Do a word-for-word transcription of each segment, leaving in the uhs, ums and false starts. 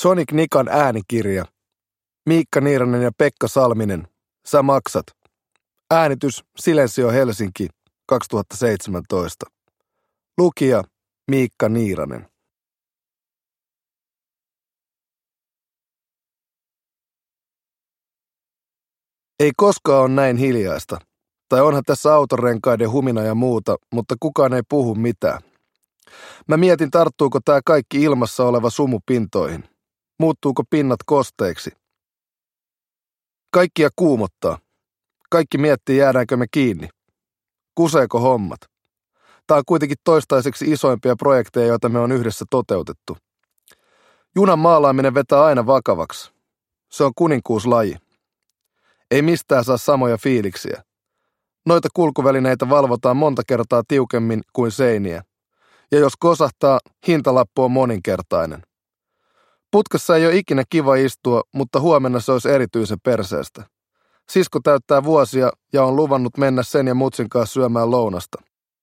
Sonic Nikan äänikirja. Miikka Niiranen ja Pekka Salminen. Sä maksat. Äänitys Silensio Helsinki kaksituhattaseitsemäntoista. Lukija Miikka Niiranen. Ei koskaan ole näin hiljaista. Tai onhan tässä autorenkaiden humina ja muuta, mutta kukaan ei puhu mitään. Mä mietin, tarttuuko tää kaikki ilmassa oleva sumu pintoihin. Muuttuuko pinnat kosteiksi? Kaikkia kuumottaa. Kaikki miettii, jäädäänkö me kiinni. Kuseeko hommat? Tää on kuitenkin toistaiseksi isoimpia projekteja, joita me on yhdessä toteutettu. Junan maalaaminen vetää aina vakavaksi. Se on kuninkuuslaji. Ei mistään saa samoja fiiliksiä. Noita kulkuvälineitä valvotaan monta kertaa tiukemmin kuin seiniä. Ja jos kosahtaa, hintalappu on moninkertainen. Putkassa ei ole ikinä kiva istua, mutta huomenna se olisi erityisen perseestä. Sisko täyttää vuosia ja on luvannut mennä sen ja mutsin kanssa syömään lounasta.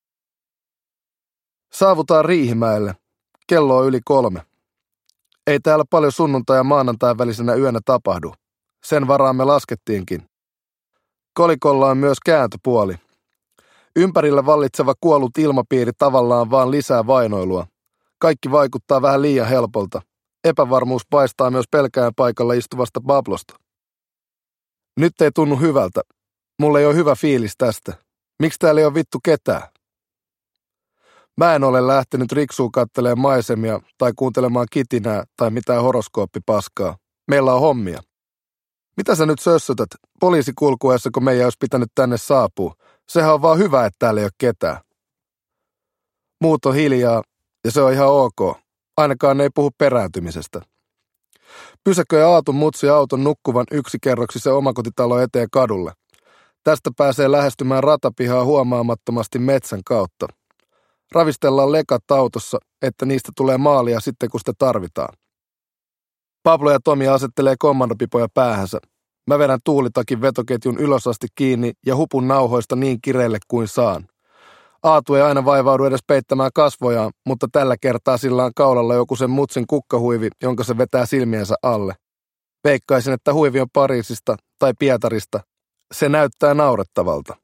Saavutaan Riihimäelle. Kello on yli kolme. Ei täällä paljon sunnuntai- ja maanantain välisenä yönä tapahdu. Sen varaan me laskettiinkin. Kolikolla on myös kääntöpuoli. Ympärillä vallitseva kuollut ilmapiiri tavallaan vaan lisää vainoilua. Kaikki vaikuttaa vähän liian helpolta. Epävarmuus paistaa myös pelkään paikalla istuvasta bablosta. Nyt ei tunnu hyvältä. Mulla ei ole hyvä fiilis tästä. Miksi täällä ei ole vittu ketään? Mä en ole lähtenyt riksuun kattelemaan maisemia tai kuuntelemaan kitinää tai mitään horoskooppipaskaa. Meillä on hommia. Mitä sä nyt sössötät? Poliisi kulkuessa, kun meidän olisi pitänyt tänne saapua. Sehän on vaan hyvä, että täällä ei ole ketään. Muut on hiljaa, ja se on ihan ok. Ainakaan ne ei puhu perääntymisestä. Pysäköi Aatun mutsi auton nukkuvan yksikerroksisen omakotitalo eteen kadulle. Tästä pääsee lähestymään ratapihaa huomaamattomasti metsän kautta. Ravistellaan lekat autossa, että niistä tulee maalia sitten, kun sitä tarvitaan. Pablo ja Tomi asettelee kommandopipoja päähänsä. Mä vedän tuulitakin vetoketjun ylös asti kiinni ja hupun nauhoista niin kireelle kuin saan. Aatu ei aina vaivaudu edes peittämään kasvojaan, mutta tällä kertaa sillä on kaulalla joku sen mutsin kukkahuivi, jonka se vetää silmiensä alle. Veikkaisin, että huivi on Pariisista tai Pietarista. Se näyttää naurettavalta.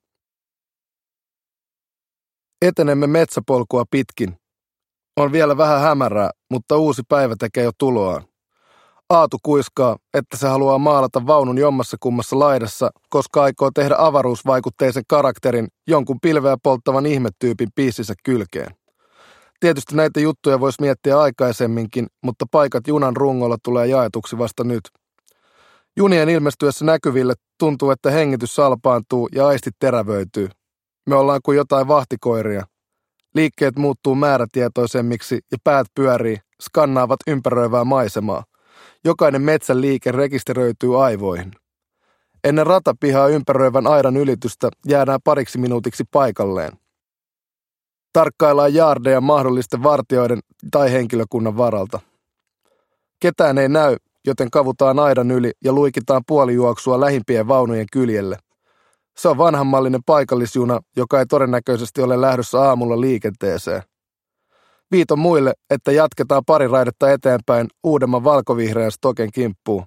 Etenemme metsäpolkua pitkin. On vielä vähän hämärää, mutta uusi päivä tekee jo tuloaan. Aatu kuiskaa, että se haluaa maalata vaunun jommassa kummassa laidassa, koska aikoo tehdä avaruusvaikutteisen karakterin jonkun pilveä polttavan ihmetyypin piissinsä kylkeen. Tietysti näitä juttuja voisi miettiä aikaisemminkin, mutta paikat junan rungolla tulee jaetuksi vasta nyt. Junien ilmestyessä näkyville tuntuu, että hengitys salpaantuu ja aistit terävöityy. Me ollaan kuin jotain vahtikoiria. Liikkeet muuttuu määrätietoisemmiksi ja päät pyörii, skannaavat ympäröivää maisemaa. Jokainen metsän liike rekisteröityy aivoihin. Ennen ratapihaa ympäröivän aidan ylitystä jäädään pariksi minuutiksi paikalleen. Tarkkaillaan jaardeja mahdollisten vartijoiden tai henkilökunnan varalta. Ketään ei näy, joten kavutaan aidan yli ja luikitaan puolijuoksua lähimpien vaunujen kyljelle. Se on vanhanmallinen paikallisjuna, joka ei todennäköisesti ole lähdössä aamulla liikenteeseen. Viiton muille, että jatketaan pari raidetta eteenpäin uudemman valkovihreän stoken kimppuun.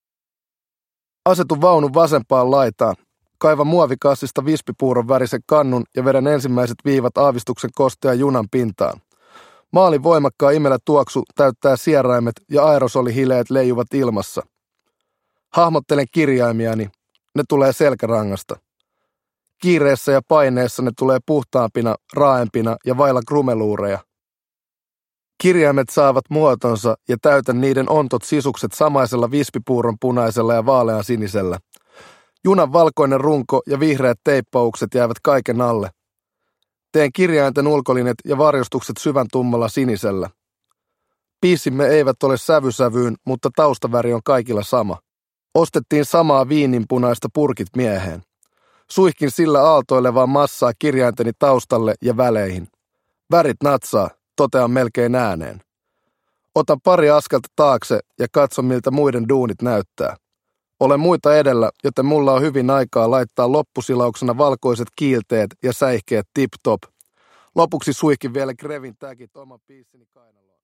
Asetu vaunun vasempaan laitaan. Kaiva muovikassista vispipuuron värisen kannun ja vedän ensimmäiset viivat aavistuksen kostea junan pintaan. Maalin voimakkaan imelä tuoksu täyttää sieraimet ja aerosolihileet leijuvat ilmassa. Hahmottelen kirjaimiani. Ne tulee selkärangasta. Kiireessä ja paineessa ne tulee puhtaampina, raaempina ja vailla grumeluureja. Kirjaimet saavat muotonsa ja täytän niiden ontot sisukset samaisella vispipuuron punaisella ja vaalean sinisellä. Junan valkoinen runko ja vihreät teippaukset jäävät kaiken alle. Teen kirjainten ulkolinet ja varjostukset syvän tummalla sinisellä. Biisimme eivät ole sävysävyyn, mutta taustaväri on kaikilla sama. Ostettiin samaa viininpunaista purkit mieheen. Suihkin sillä aaltoilevaa massaa kirjainteni taustalle ja väleihin. Värit natsaa, totean melkein ääneen. Otan pari askelta taakse ja katson, miltä muiden duunit näyttää. Olen muita edellä, joten mulla on hyvin aikaa laittaa loppusilauksena valkoiset kiilteet ja säihkeet tip-top. Lopuksi suihkin vielä Grevin täkit oman piissini kainaloon.